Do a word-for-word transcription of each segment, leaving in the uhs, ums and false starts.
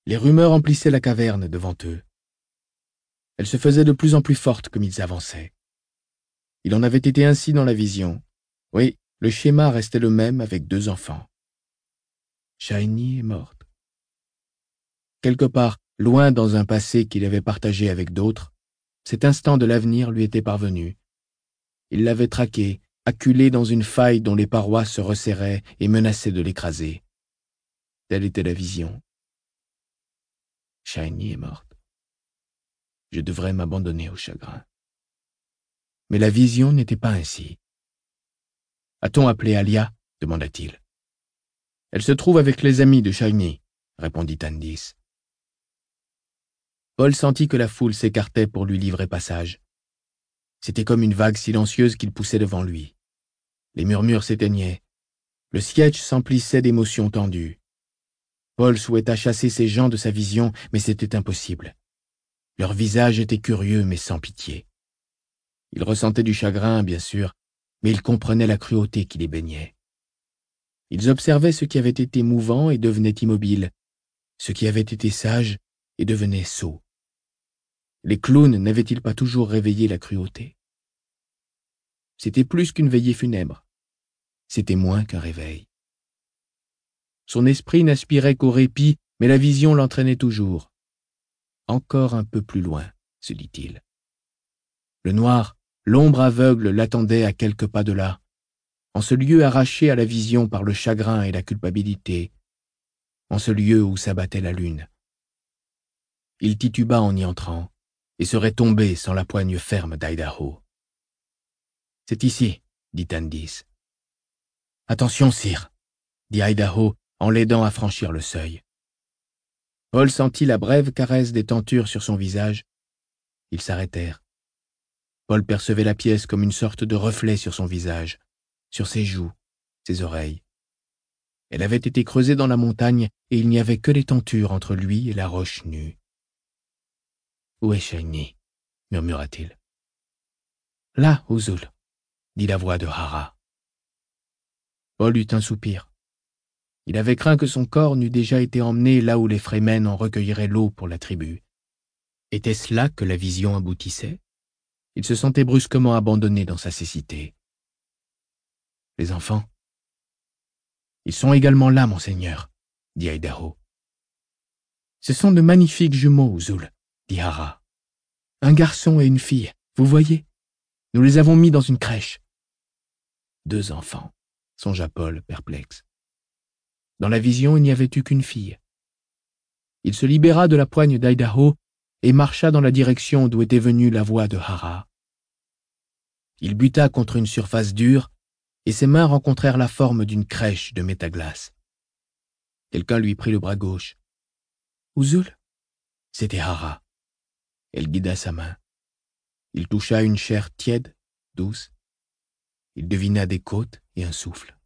Les rumeurs emplissaient la caverne devant eux. Elles se faisaient de plus en plus fortes comme ils avançaient. Il en avait été ainsi dans la vision. Oui, le schéma restait le même avec deux enfants. Shiny est morte. Quelque part, loin dans un passé qu'il avait partagé avec d'autres, cet instant de l'avenir lui était parvenu. Il l'avait traqué, acculé dans une faille dont les parois se resserraient et menaçaient de l'écraser. Telle était la vision. Shiny est morte. Je devrais m'abandonner au chagrin. Mais la vision n'était pas ainsi. « A-t-on appelé Alia ?» demanda-t-il. « Elle se trouve avec les amis de Shiny, » répondit Andis. Paul sentit que la foule s'écartait pour lui livrer passage. C'était comme une vague silencieuse qu'il poussait devant lui. Les murmures s'éteignaient. Le siège s'emplissait d'émotions tendues. Paul souhaita chasser ces gens de sa vision, mais c'était impossible. Leurs visages étaient curieux, mais sans pitié. Il ressentait du chagrin, bien sûr, mais il comprenait la cruauté qui les baignait. Ils observaient ce qui avait été mouvant et devenait immobile, ce qui avait été sage et devenait sot. Les clowns n'avaient-ils pas toujours réveillé la cruauté? C'était plus qu'une veillée funèbre. C'était moins qu'un réveil. Son esprit n'aspirait qu'au répit, mais la vision l'entraînait toujours. Encore un peu plus loin, se dit-il. Le noir, l'ombre aveugle l'attendait à quelques pas de là, en ce lieu arraché à la vision par le chagrin et la culpabilité, en ce lieu où s'abattait la lune. Il tituba en y entrant, et serait tombé sans la poigne ferme d'Idaho. « C'est ici, » dit Andis. « Attention, sire, » dit Idaho en l'aidant à franchir le seuil. Paul sentit la brève caresse des tentures sur son visage. Ils s'arrêtèrent. Paul percevait la pièce comme une sorte de reflet sur son visage, sur ses joues, ses oreilles. Elle avait été creusée dans la montagne et il n'y avait que les tentures entre lui et la roche nue. « Où est Shiny ?» murmura-t-il. « Là, Uzul » dit la voix de Hara. Paul eut un soupir. Il avait craint que son corps n'eût déjà été emmené là où les Fremen en recueilleraient l'eau pour la tribu. Était-ce là que la vision aboutissait? Il se sentait brusquement abandonné dans sa cécité. « Les enfants ?»« Ils sont également là, monseigneur, » dit Idaho. « Ce sont de magnifiques jumeaux, Uzul, » dit Hara. « Un garçon et une fille, vous voyez? Nous les avons mis dans une crèche. » Deux enfants, songea Paul, perplexe. Dans la vision, il n'y avait eu qu'une fille. Il se libéra de la poigne d'Idaho et marcha dans la direction d'où était venue la voix de Hara. Il buta contre une surface dure et ses mains rencontrèrent la forme d'une crèche de métaglace. Quelqu'un lui prit le bras gauche. « Uzul ?» C'était Hara. Elle guida sa main. Il toucha une chair tiède, douce. Il devina des côtes et un souffle.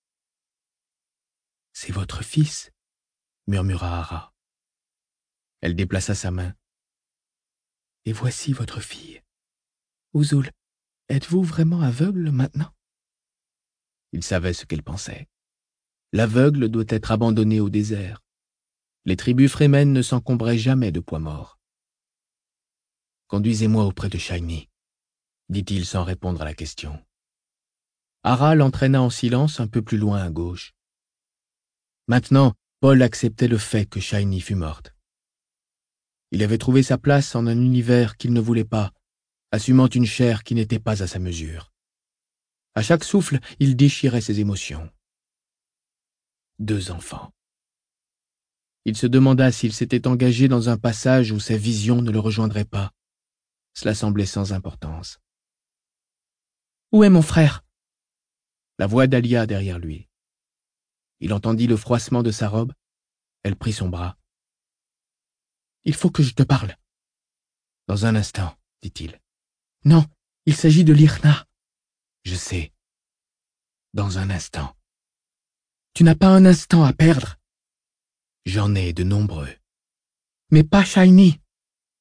« C'est votre fils ?» murmura Hara. Elle déplaça sa main. « Et voici votre fille. Uzul, êtes-vous vraiment aveugle maintenant ?» Il savait ce qu'elle pensait. L'aveugle doit être abandonné au désert. Les tribus Fremen ne s'encombraient jamais de poids morts. « Conduisez-moi auprès de Shiny, » dit-il sans répondre à la question. Hara l'entraîna en silence un peu plus loin à gauche. Maintenant, Paul acceptait le fait que Shiny fût morte. Il avait trouvé sa place en un univers qu'il ne voulait pas, assumant une chair qui n'était pas à sa mesure. À chaque souffle, il déchirait ses émotions. Deux enfants. Il se demanda s'il s'était engagé dans un passage où sa vision ne le rejoindrait pas. Cela semblait sans importance. « Où est mon frère ?» La voix d'Alia derrière lui. Il entendit le froissement de sa robe. Elle prit son bras. « Il faut que je te parle. »« Dans un instant, » dit-il. « Non, il s'agit de Lirna. »« Je sais. Dans un instant. »« Tu n'as pas un instant à perdre. »« J'en ai de nombreux. »« Mais pas Shiny. »« Silence, »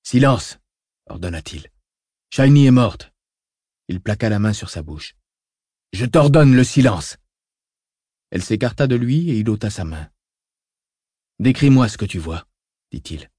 ordonna-t-il. « Shiny est morte. » Il plaqua la main sur sa bouche. « Je t'ordonne le silence. » Elle s'écarta de lui et il ôta sa main. « Décris-moi ce que tu vois. » dit-il.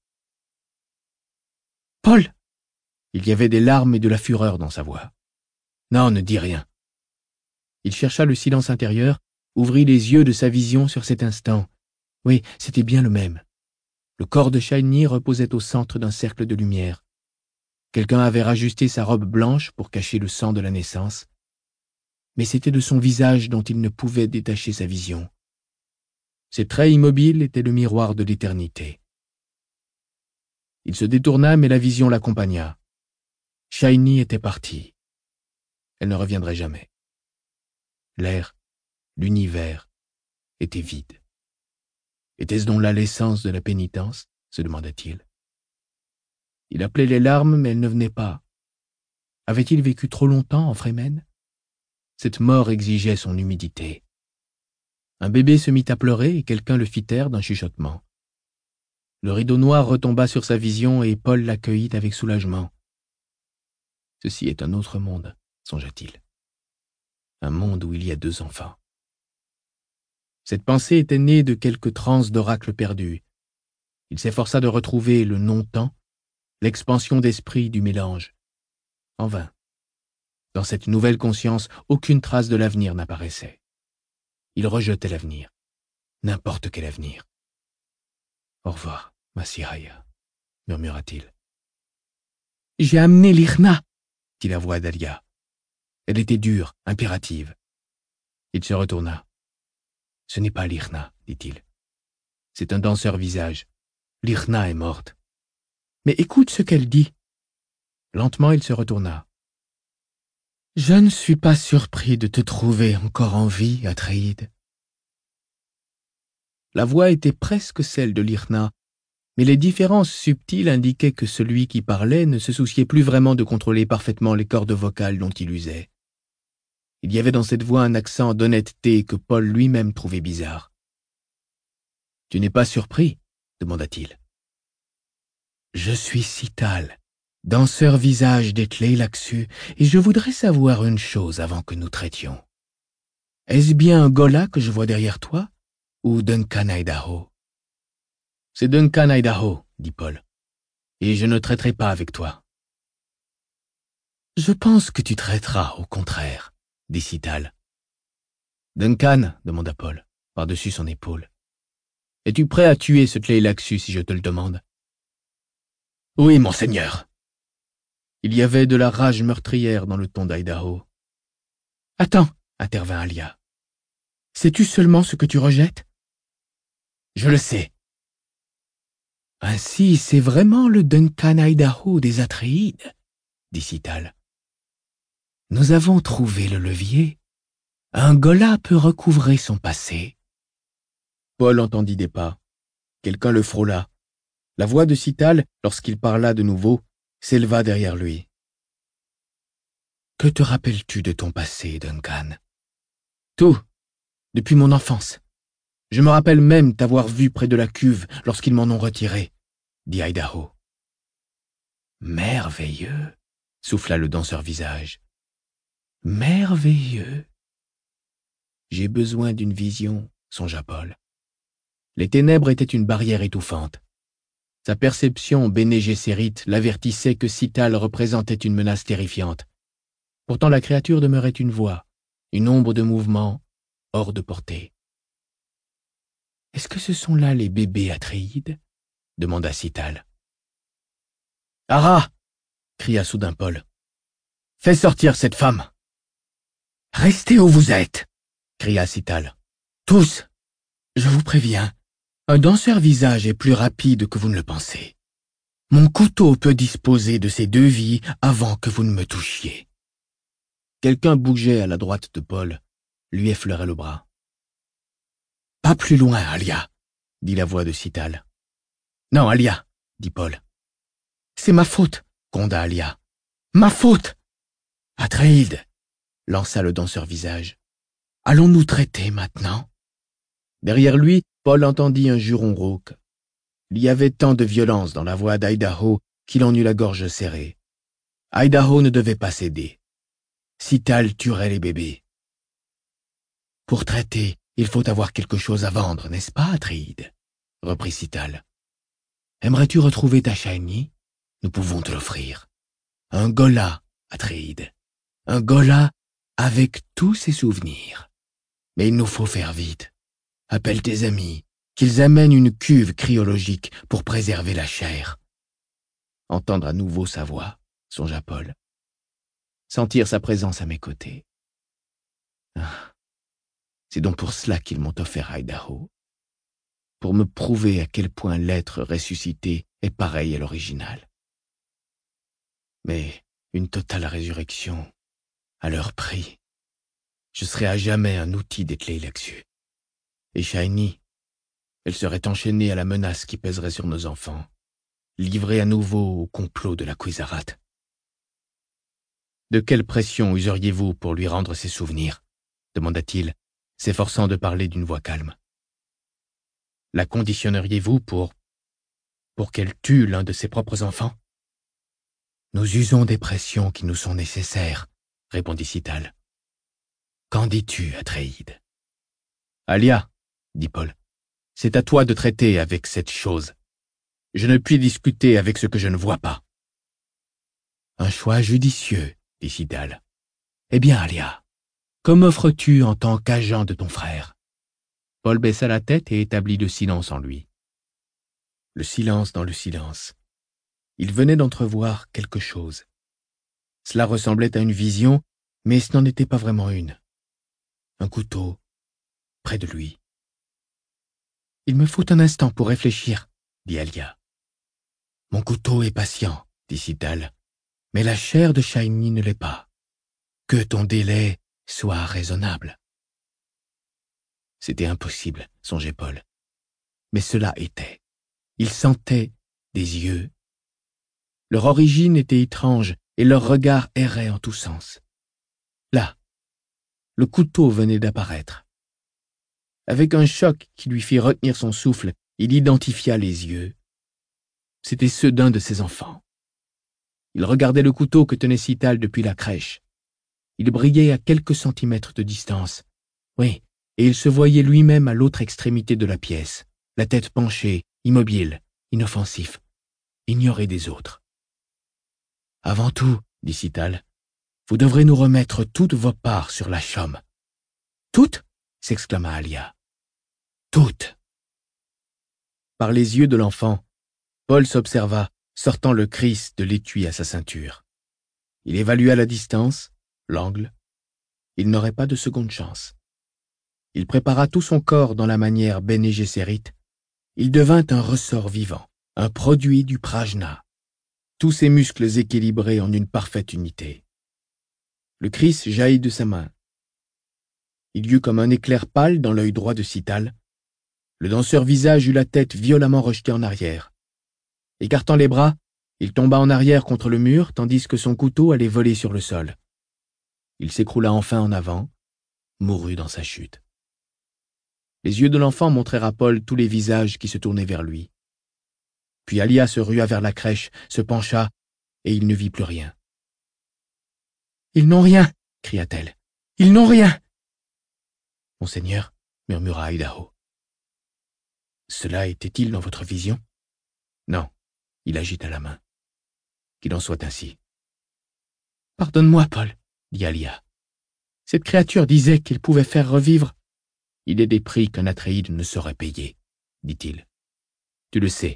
Paul! Il y avait des larmes et de la fureur dans sa voix. Non, ne dis rien. Il chercha le silence intérieur, ouvrit les yeux de sa vision sur cet instant. Oui, c'était bien le même. Le corps de Shiny reposait au centre d'un cercle de lumière. Quelqu'un avait rajusté sa robe blanche pour cacher le sang de la naissance. Mais c'était de son visage dont il ne pouvait détacher sa vision. Ses traits immobiles étaient le miroir de l'éternité. Il se détourna, mais la vision l'accompagna. Shiny était partie. Elle ne reviendrait jamais. L'air, l'univers, étaient vides. Était-ce donc là l'essence de la pénitence, se demanda-t-il. Il appelait les larmes, mais elles ne venaient pas. Avait-il vécu trop longtemps en Fremen? Cette mort exigeait son humidité. Un bébé se mit à pleurer et quelqu'un le fit taire d'un chuchotement. Le rideau noir retomba sur sa vision et Paul l'accueillit avec soulagement. Ceci est un autre monde, songea-t-il. Un monde où il y a deux enfants. Cette pensée était née de quelques transes d'oracle perdu. Il s'efforça de retrouver le non-temps, l'expansion d'esprit du mélange. En vain. Dans cette nouvelle conscience, aucune trace de l'avenir n'apparaissait. Il rejetait l'avenir. N'importe quel avenir. Au revoir, ma Siraya, murmura-t-il. J'ai amené l'Irna, dit la voix d'Alia. Elle était dure, impérative. Il se retourna. Ce n'est pas l'Irna, dit-il. C'est un danseur visage. L'Irna est morte. Mais écoute ce qu'elle dit. Lentement, il se retourna. Je ne suis pas surpris de te trouver encore en vie, Atréide. La voix était presque celle de l'Irna, mais les différences subtiles indiquaient que celui qui parlait ne se souciait plus vraiment de contrôler parfaitement les cordes vocales dont il usait. Il y avait dans cette voix un accent d'honnêteté que Paul lui-même trouvait bizarre. « Tu n'es pas surpris ?» demanda-t-il. « Je suis Cital, danseur visage des Tleilaxu, et je voudrais savoir une chose avant que nous traitions. Est-ce bien un Gola que je vois derrière toi, ou Duncan Idaho ?»« C'est Duncan Idaho, » dit Paul, « et je ne traiterai pas avec toi. »« Je pense que tu traiteras, au contraire. » dit Cital. « Duncan, demanda Paul, par-dessus son épaule. Es-tu prêt à tuer ce Tleilaxu si je te le demande? Oui, monseigneur. Il y avait de la rage meurtrière dans le ton d'Idaho. Attends, intervint Alia. Sais-tu seulement ce que tu rejettes? Je le sais. Ainsi, c'est vraiment le Duncan Idaho des Atréides, dit Cital. Nous avons trouvé le levier. Un Gola peut recouvrer son passé. Paul entendit des pas. Quelqu'un le frôla. La voix de Cital, lorsqu'il parla de nouveau, s'éleva derrière lui. Que te rappelles-tu de ton passé, Duncan? Tout, depuis mon enfance. Je me rappelle même t'avoir vu près de la cuve lorsqu'ils m'en ont retiré, dit Idaho. Merveilleux, souffla le danseur visage. Merveilleux. J'ai besoin d'une vision, songea Paul. Les ténèbres étaient une barrière étouffante. Sa perception Bene Gesserit l'avertissait que Cital représentait une menace terrifiante. Pourtant la créature demeurait une voix, une ombre de mouvement, hors de portée. « Est-ce que ce sont là les bébés Atréides ?» demanda Cital. « Ara !» cria soudain Paul. « Fais sortir cette femme !»« Restez où vous êtes !» cria Cital. « Tous ! Je vous préviens, un danseur visage est plus rapide que vous ne le pensez. Mon couteau peut disposer de ces deux vies avant que vous ne me touchiez. » Quelqu'un bougeait à la droite de Paul, lui effleurait le bras. « Pas plus loin, Alia, » dit la voix de Cital. « Non, Alia, » dit Paul. « C'est ma faute, » gronda Alia. « Ma faute !»« Atréide !» lança le danseur visage. « Allons-nous traiter maintenant ?» Derrière lui, Paul entendit un juron rauque. Il y avait tant de violence dans la voix d'Idaho qu'il en eut la gorge serrée. Idaho ne devait pas céder. Cital tuerait les bébés. « Pour traiter, il faut avoir quelque chose à vendre, n'est-ce pas, Atréide ?» reprit Cital. Aimerais-tu retrouver ta Shiny? Nous pouvons te l'offrir. Un Ghola, Atréide. Un Ghola avec tous ses souvenirs. Mais il nous faut faire vite. Appelle tes amis, qu'ils amènent une cuve cryologique pour préserver la chair. Entendre à nouveau sa voix, songea Paul. Sentir sa présence à mes côtés. Ah, c'est donc pour cela qu'ils m'ont offert Idaho. Pour me prouver à quel point l'être ressuscité est pareil à l'original. Mais une totale résurrection, à leur prix, je serais à jamais un outil des Tleilaxu. Et Shiny, elle serait enchaînée à la menace qui pèserait sur nos enfants, livrée à nouveau au complot de la Kwisatz. De quelle pression useriez-vous pour lui rendre ses souvenirs? Demanda-t-il, s'efforçant de parler d'une voix calme. La conditionneriez-vous pour... pour qu'elle tue l'un de ses propres enfants? Nous usons des pressions qui nous sont nécessaires, répondit Cital. Qu'en dis-tu, Atréide? Alia, dit Paul, c'est à toi de traiter avec cette chose. Je ne puis discuter avec ce que je ne vois pas. Un choix judicieux, dit Cital. Eh bien, Alia, que m'offres-tu en tant qu'agent de ton frère? Paul baissa la tête et établit le silence en lui. Le silence dans le silence. Il venait d'entrevoir quelque chose. Cela ressemblait à une vision, mais ce n'en était pas vraiment une. Un couteau, près de lui. Il me faut un instant pour réfléchir, dit Alia. Mon couteau est patient, dit Cital, mais la chair de Shiny ne l'est pas. Que ton délai soit raisonnable. C'était impossible, songeait Paul. Mais cela était. Il sentait des yeux. Leur origine était étrange et leur regard errait en tous sens. Là, le couteau venait d'apparaître. Avec un choc qui lui fit retenir son souffle, il identifia les yeux. C'étaient ceux d'un de ses enfants. Il regardait le couteau que tenait Cital depuis la crèche. Il brillait à quelques centimètres de distance. Oui, et il se voyait lui-même à l'autre extrémité de la pièce, la tête penchée, immobile, inoffensif, ignoré des autres. « Avant tout, dit Cital, vous devrez nous remettre toutes vos parts sur la chaume. »« Toutes » s'exclama Alia. « Toutes !» Par les yeux de l'enfant, Paul s'observa, sortant le Christ de l'étui à sa ceinture. Il évalua la distance, l'angle. Il n'aurait pas de seconde chance. Il prépara tout son corps dans la manière Bene Gesserit. Il devint un ressort vivant, un produit du prajna, tous ses muscles équilibrés en une parfaite unité. Le Christ jaillit de sa main. Il y eut comme un éclair pâle dans l'œil droit de Cital. Le danseur visage eut la tête violemment rejetée en arrière. Écartant les bras, il tomba en arrière contre le mur, tandis que son couteau allait voler sur le sol. Il s'écroula enfin en avant, mourut dans sa chute. Les yeux de l'enfant montrèrent à Paul tous les visages qui se tournaient vers lui. Puis Alia se rua vers la crèche, se pencha, et il ne vit plus rien. « Ils n'ont rien !» cria-t-elle. « Ils n'ont rien !»« Monseigneur, » murmura Idaho. « Cela était-il dans votre vision ?»« Non. » Il agita la main. « Qu'il en soit ainsi. »« Pardonne-moi, Paul, » dit Alia. « Cette créature disait qu'il pouvait faire revivre. »« Il est des prix qu'un Atréide ne saurait payer, » dit-il. « Tu le sais. »«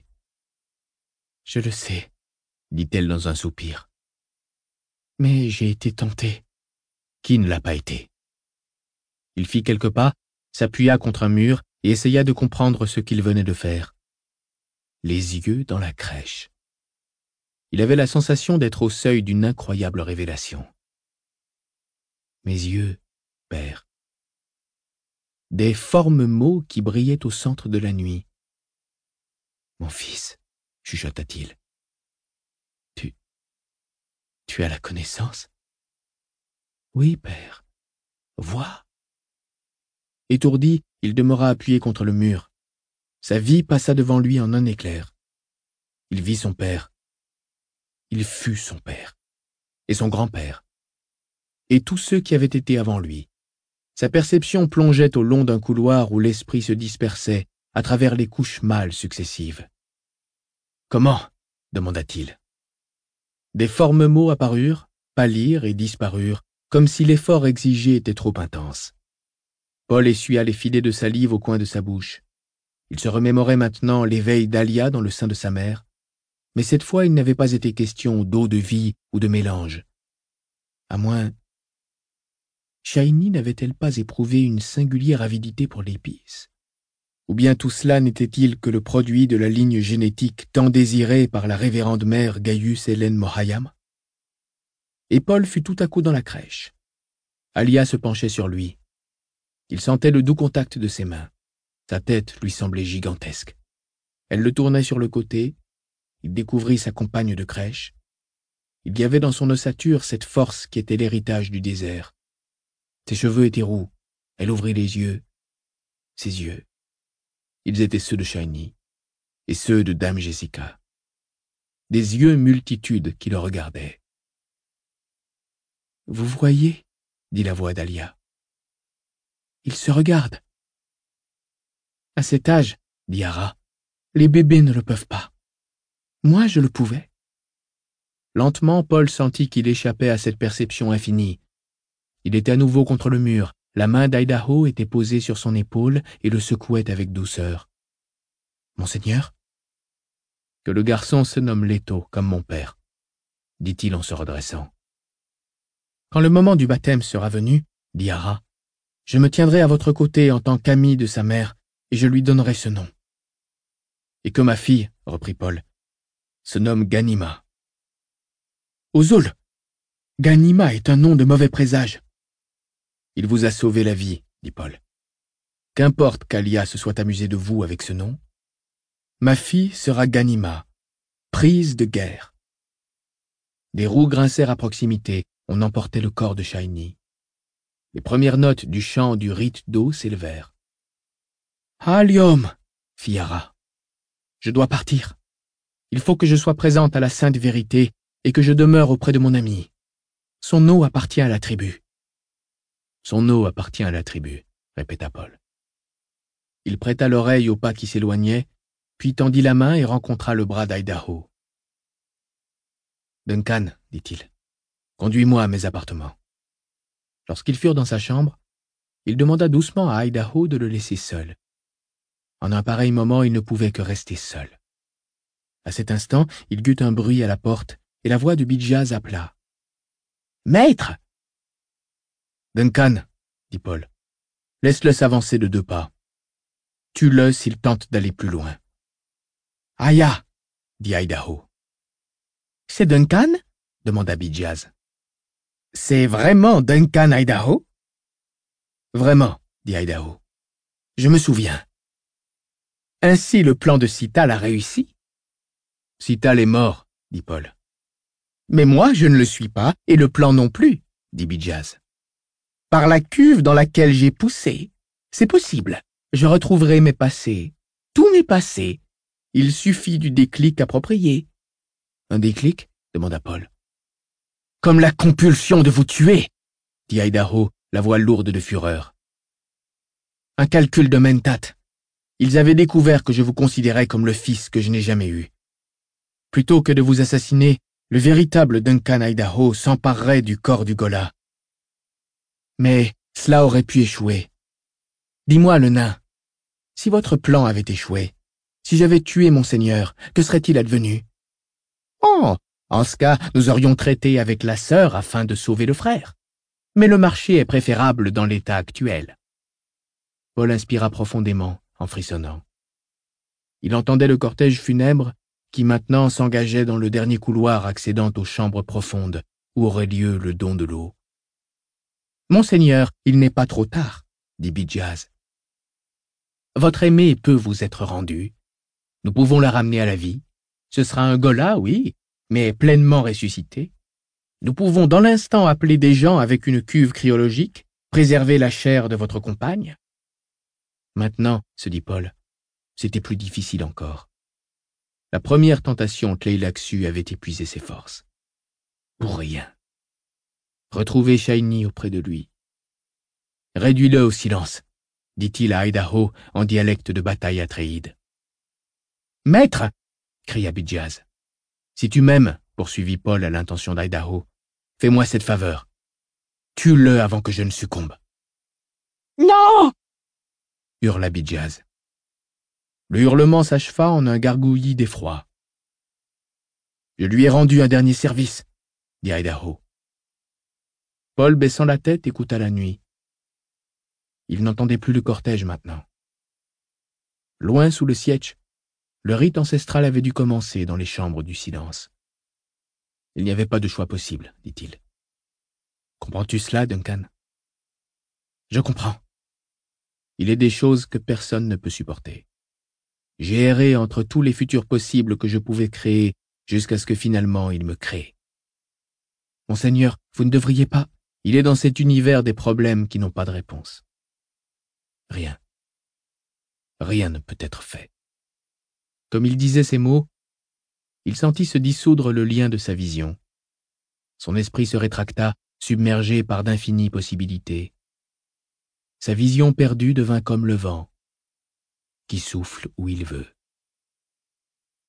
Je le sais, » dit-elle dans un soupir. « Mais j'ai été tenté. » Qui ne l'a pas été? Il fit quelques pas, s'appuya contre un mur et essaya de comprendre ce qu'il venait de faire. Les yeux dans la crèche. Il avait la sensation d'être au seuil d'une incroyable révélation. Mes yeux, père. Des formes mots qui brillaient au centre de la nuit. Mon fils, chuchota-t-il. Tu... tu as la connaissance? Oui, père. Vois. Étourdi, il demeura appuyé contre le mur. Sa vie passa devant lui en un éclair. Il vit son père. Il fut son père. Et son grand-père. Et tous ceux qui avaient été avant lui. Sa perception plongeait au long d'un couloir où l'esprit se dispersait à travers les couches mâles successives. Comment ? demanda-t-il. Des formes mots apparurent, pâlirent et disparurent, comme si l'effort exigé était trop intense. Paul essuya les filets de salive au coin de sa bouche. Il se remémorait maintenant l'éveil d'Alia dans le sein de sa mère, mais cette fois il n'avait pas été question d'eau de vie ou de mélange. À moins... Shiny n'avait-elle pas éprouvé une singulière avidité pour l'épice? Ou bien tout cela n'était-il que le produit de la ligne génétique tant désirée par la révérende mère Gaius Hélène Mohayam? Et Paul fut tout à coup dans la crèche. Alia se penchait sur lui. Il sentait le doux contact de ses mains. Sa tête lui semblait gigantesque. Elle le tournait sur le côté. Il découvrit sa compagne de crèche. Il y avait dans son ossature cette force qui était l'héritage du désert. Ses cheveux étaient roux. Elle ouvrit les yeux. Ses yeux. Ils étaient ceux de Shiny et ceux de Dame Jessica. Des yeux multitudes qui le regardaient. « Vous voyez ?» dit la voix d'Alia. « Ils se regardent. » « À cet âge, dit Hara, les bébés ne le peuvent pas. Moi, je le pouvais. » Lentement, Paul sentit qu'il échappait à cette perception infinie. Il était à nouveau contre le mur. La main d'Idaho était posée sur son épaule et le secouait avec douceur. « Monseigneur ?»« Que le garçon se nomme Leto, comme mon père, » dit-il en se redressant. « Quand le moment du baptême sera venu, dit Hara, je me tiendrai à votre côté en tant qu'ami de sa mère, et je lui donnerai ce nom. »« Et que ma fille, reprit Paul, se nomme Ganima. »« Ozul, Ganima est un nom de mauvais présage. »« Il vous a sauvé la vie, dit Paul. Qu'importe qu'Alia se soit amusée de vous avec ce nom. Ma fille sera Ganima, prise de guerre. » Des roues grincèrent à proximité, on emportait le corps de Shiny. Les premières notes du chant du rite d'eau s'élevèrent. « Allium » fit Hara. « Je dois partir. Il faut que je sois présente à la Sainte Vérité et que je demeure auprès de mon ami. Son eau appartient à la tribu. »« Son eau appartient à la tribu, » répéta Paul. Il prêta l'oreille au pas qui s'éloignait, puis tendit la main et rencontra le bras d'Idaho. « Duncan, dit-il, conduis-moi à mes appartements. » Lorsqu'ils furent dans sa chambre, il demanda doucement à Idaho de le laisser seul. En un pareil moment, il ne pouvait que rester seul. À cet instant, il eut un bruit à la porte et la voix de Bijaz appela. « Maître !»« Duncan, dit Paul, laisse-le s'avancer de deux pas. Tue-le s'il tente d'aller plus loin. »« Aya !» dit Idaho. « C'est Duncan ?» demanda Bijaz. « C'est vraiment Duncan Idaho ?»« Vraiment, dit Idaho. Je me souviens. » « Ainsi le plan de Cital a réussi ?»« Cital est mort, dit Paul. »« Mais moi je ne le suis pas, et le plan non plus, dit Bijaz. Par la cuve dans laquelle j'ai poussé, c'est possible. Je retrouverai mes passés, tous mes passés. Il suffit du déclic approprié. »« Un déclic ?» demanda Paul. « Comme la compulsion de vous tuer, dit Idaho, la voix lourde de fureur. Un calcul de Mentat. Ils avaient découvert que je vous considérais comme le fils que je n'ai jamais eu. Plutôt que de vous assassiner, le véritable Duncan Idaho s'emparerait du corps du Ghola. Mais cela aurait pu échouer. Dis-moi, le nain, si votre plan avait échoué, si j'avais tué mon seigneur, que serait-il advenu? Oh, en ce cas, nous aurions traité avec la sœur afin de sauver le frère. Mais le marché est préférable dans l'état actuel. Paul inspira profondément, en frissonnant. Il entendait le cortège funèbre qui maintenant s'engageait dans le dernier couloir accédant aux chambres profondes où aurait lieu le don de l'eau. « Monseigneur, il n'est pas trop tard, » dit Bijaz. « Votre aimé peut vous être rendu. Nous pouvons la ramener à la vie. Ce sera un Ghola, oui, mais pleinement ressuscité. Nous pouvons dans l'instant appeler des gens avec une cuve cryologique, préserver la chair de votre compagne. » Maintenant, se dit Paul, c'était plus difficile encore. La première tentation Tleilaxu avait épuisé ses forces. Pour rien. Retrouver Shiny auprès de lui. « Réduis-le au silence, » dit-il à Idaho en dialecte de bataille atréide. « Maître !» cria Bijaz. Si tu m'aimes, poursuivit Paul à l'intention d'Idaho, fais-moi cette faveur. Tue-le avant que je ne succombe. Non! Hurla Bijaz. Le hurlement s'acheva en un gargouillis d'effroi. Je lui ai rendu un dernier service, dit Idaho. Paul, baissant la tête, écouta la nuit. Il n'entendait plus le cortège maintenant. Loin sous le siège, le rite ancestral avait dû commencer dans les chambres du silence. Il n'y avait pas de choix possible, dit-il. Comprends-tu cela, Duncan? Je comprends. Il est des choses que personne ne peut supporter. J'ai erré entre tous les futurs possibles que je pouvais créer jusqu'à ce que finalement il me crée. Monseigneur, vous ne devriez pas. Il est dans cet univers des problèmes qui n'ont pas de réponse. Rien. Rien ne peut être fait. Comme il disait ces mots, il sentit se dissoudre le lien de sa vision. Son esprit se rétracta, submergé par d'infinies possibilités. Sa vision perdue devint comme le vent, qui souffle où il veut.